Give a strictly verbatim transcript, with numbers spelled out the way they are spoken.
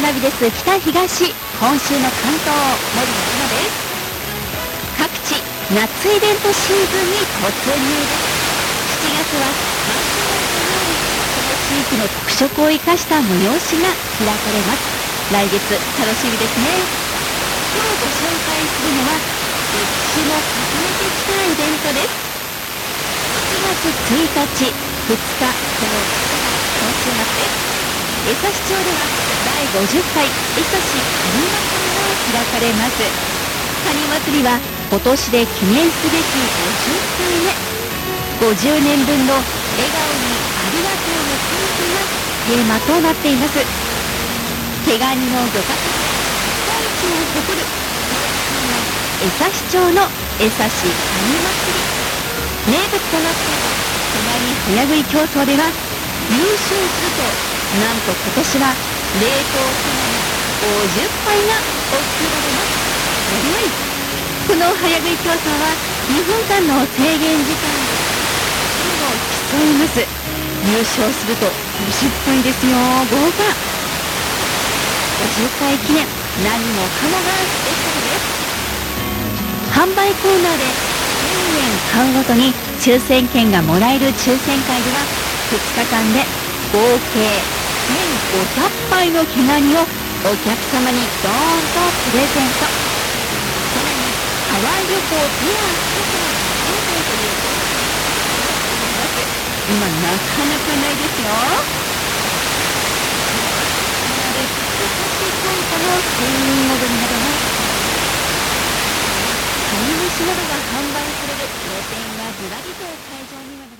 ナビです北東、今週の関東、森の山です。各地、夏イベントシーズンに突入です。しちがつは関東のように、この地域の特色を生かした催しが開かれます。来月、楽しみですね。今日ご紹介するのは、歴史も重ねてきたイベントです。しちがつついたち、ふつか、この今週末です。江差町ではだいごじゅっかい江差カニ祭りが開かれます。カニ祭りは今年で記念すべきごじゅっかいめ、ごじゅうねんぶんの笑顔にありがとうの感謝がテーマとなっています。毛ガニの漁獲で日本一を誇る江差町の江差カニ祭り、名物となった毛ガニ早食い競争では優勝するとなんと今年は冷凍毛ガニごじゅっぱいが贈られます。すごい。この早食い競争はにふんかんの制限時間でを競います。優勝するとごじゅっぱいですよ。豪華。ごじゅっかい記念、何もかもがスペシャルです。販売コーナーでせんえん買うごとに抽選券がもらえる抽選会ではふつかかんで合計せんごひゃっぱいの毛ガニをお客様にドーンとプレゼント。さらにハワイ旅行ペアひとくらプレゼントという今なかなかないですよ。江差コンパの専任踊りなどもカニ飯などが販売される露店がずらりと会場には